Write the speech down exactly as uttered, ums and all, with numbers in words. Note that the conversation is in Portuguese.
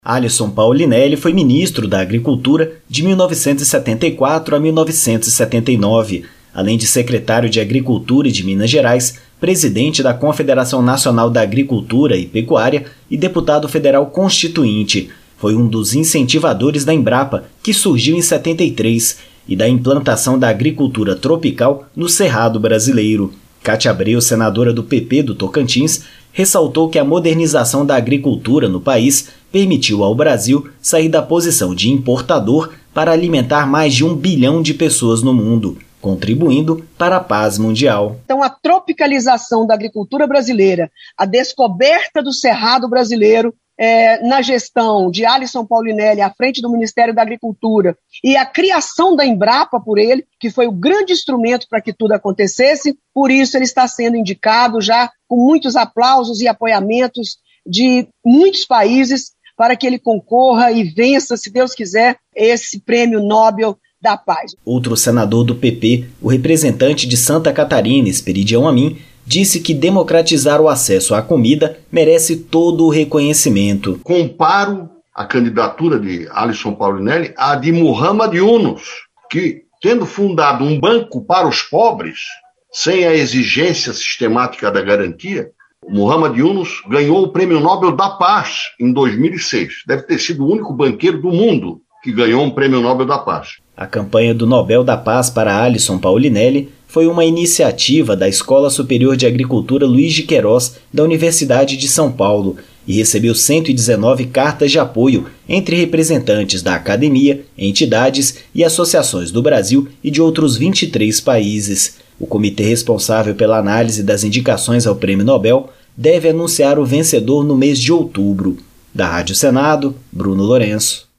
Alisson Paulinelli foi ministro da Agricultura de mil novecentos e setenta e quatro a mil novecentos e setenta e nove, além de secretário de Agricultura de Minas Gerais, presidente da Confederação Nacional da Agricultura e Pecuária e deputado federal constituinte. Foi um dos incentivadores da Embrapa, que surgiu em setenta e três, e da implantação da agricultura tropical no Cerrado brasileiro. Cátia Abreu, senadora do P P do Tocantins, ressaltou que a modernização da agricultura no país permitiu ao Brasil sair da posição de importador para alimentar mais de um bilhão de pessoas no mundo, contribuindo para a paz mundial. Então, a tropicalização da agricultura brasileira, a descoberta do Cerrado brasileiro, é, na gestão de Alisson Paulinelli à frente do Ministério da Agricultura e a criação da Embrapa por ele, que foi o grande instrumento para que tudo acontecesse, por isso ele está sendo indicado já com muitos aplausos e apoiamentos de muitos países para que ele concorra e vença, se Deus quiser, esse prêmio Nobel da Paz. Outro senador do P P, o representante de Santa Catarina, Esperidião Amin, disse que democratizar o acesso à comida merece todo o reconhecimento. Comparo a candidatura de Alisson Paulinelli à de Muhammad Yunus, que, tendo fundado um banco para os pobres, sem a exigência sistemática da garantia, Muhammad Yunus ganhou o Prêmio Nobel da Paz em dois mil e seis. Deve ter sido o único banqueiro do mundo que ganhou um Prêmio Nobel da Paz. A campanha do Nobel da Paz para Alisson Paulinelli foi uma iniciativa da Escola Superior de Agricultura Luiz de Queiroz, da Universidade de São Paulo, e recebeu cento e dezenove cartas de apoio entre representantes da academia, entidades e associações do Brasil e de outros vinte e três países. O comitê responsável pela análise das indicações ao Prêmio Nobel deve anunciar o vencedor no mês de outubro. Da Rádio Senado, Bruno Lourenço.